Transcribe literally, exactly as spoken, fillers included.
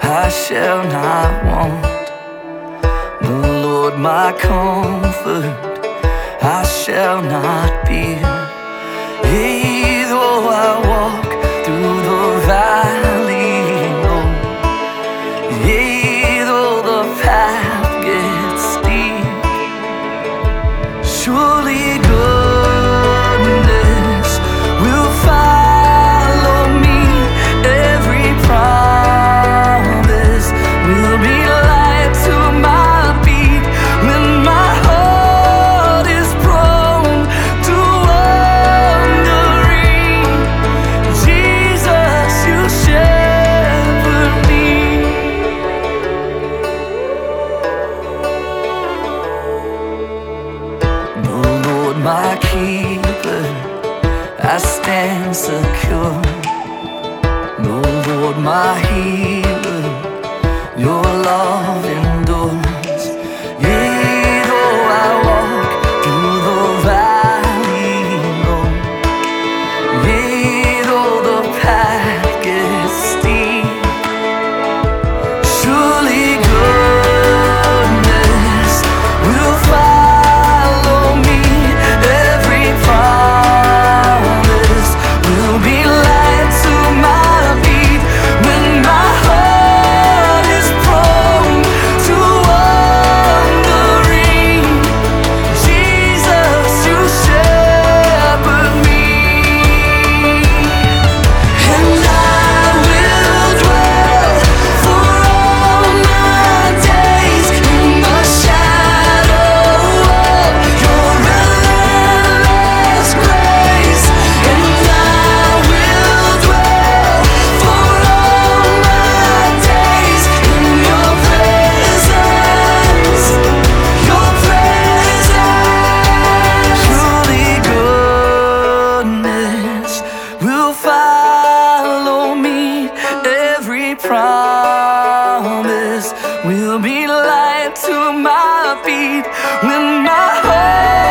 I shall not want. The Lord my comfort, I shall not fear. Yea, though I walk through the valley low, yea, though the path gets steep, surely goodness will follow me. Every promise will be light to my feet. When my heart is prone to wandering, Jesus, you shepherd me. The Lord my keeper, I stand secure. The Lord my healer, your love endures. Yea, though I walk through the valley low, yea, though the path gets steep, surely goodness will follow me. Every promise will be light to my feet. When my heart is prone to wandering, Jesus, you shepherd me. And I will dwell for all my days in the shadow of your relentless grace. And I will dwell for all my days in your presence, your presence. Surely goodness will follow me. Every promise will be light to my feet. When my heart